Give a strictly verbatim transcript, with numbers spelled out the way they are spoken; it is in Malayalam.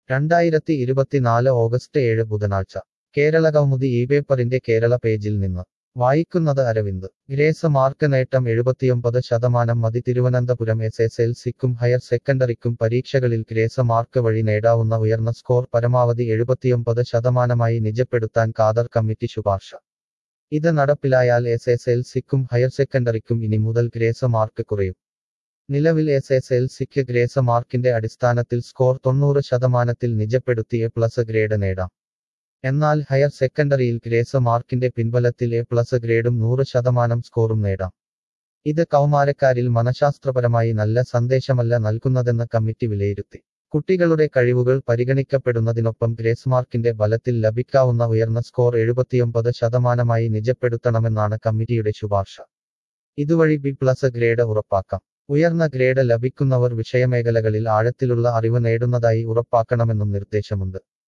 രണ്ടായിരത്തി ഇരുപത്തിനാല് ഓഗസ്റ്റ് ഏഴ് ബുധനാഴ്ച കേരളകൗമുദി ഈ പേപ്പറിന്റെ കേരള പേജിൽ നിന്ന് വായിക്കുന്നത് അരവിന്ദ് ഗ്രേസ് മാർക്ക് നേട്ടം എഴുപത്തിയൊമ്പത് ശതമാനം മതി തിരുവനന്തപുരം എസ് എസ് എൽ സിക്കും ഹയർ സെക്കൻഡറിക്കും പരീക്ഷകളിൽ ഗ്രേസ് മാർക്ക് വഴി നേടാവുന്ന ഉയർന്ന സ്കോർ പരമാവധി എഴുപത്തിയൊമ്പത് ശതമാനമായി നിജപ്പെടുത്താൻ കാദർ കമ്മിറ്റി ശുപാർശ ഇത് നടപ്പിലായാൽ എസ് എസ് എൽ സിക്കും ഹയർ സെക്കൻഡറിക്കും ഇനി മുതൽ ഗ്രേസ് മാർക്ക് കുറയും നിലവിൽ എസ് എസ് എൽ സിക്ക് ഗ്രേസ് മാർക്കിന്റെ അടിസ്ഥാനത്തിൽ സ്കോർ തൊണ്ണൂറ് ശതമാനത്തിൽ നിജപ്പെടുത്തി എ പ്ലസ് ഗ്രേഡ് നേടാം എന്നാൽ ഹയർ സെക്കൻഡറിയിൽ ഗ്രേസ് മാർക്കിന്റെ പിൻബലത്തിൽ എ പ്ലസ് ഗ്രേഡും നൂറ് ശതമാനം സ്കോറും നേടാം ഇത് കൗമാരക്കാരിൽ മനഃശാസ്ത്രപരമായി നല്ല സന്ദേശമല്ല നൽകുന്നതെന്ന് കമ്മിറ്റി വിലയിരുത്തി കുട്ടികളുടെ കഴിവുകൾ പരിഗണിക്കപ്പെടുന്നതിനൊപ്പം ഗ്രേസ് മാർക്കിന്റെ ബലത്തിൽ ലഭിക്കാവുന്ന ഉയർന്ന സ്കോർ എഴുപത്തിയൊമ്പത് ശതമാനമായി നിജപ്പെടുത്തണമെന്നാണ് കമ്മിറ്റിയുടെ ശുപാർശ ഇതുവഴി ബി പ്ലസ് ഗ്രേഡ് ഉറപ്പാക്കാം ഉയർന്ന ഗ്രേഡ് ലഭിക്കുന്നവർ വിഷയമേഖലകളിൽ ആഴത്തിലുള്ള അറിവ് നേടുന്നതായി ഉറപ്പാക്കണമെന്നും നിർദ്ദേശമുണ്ട്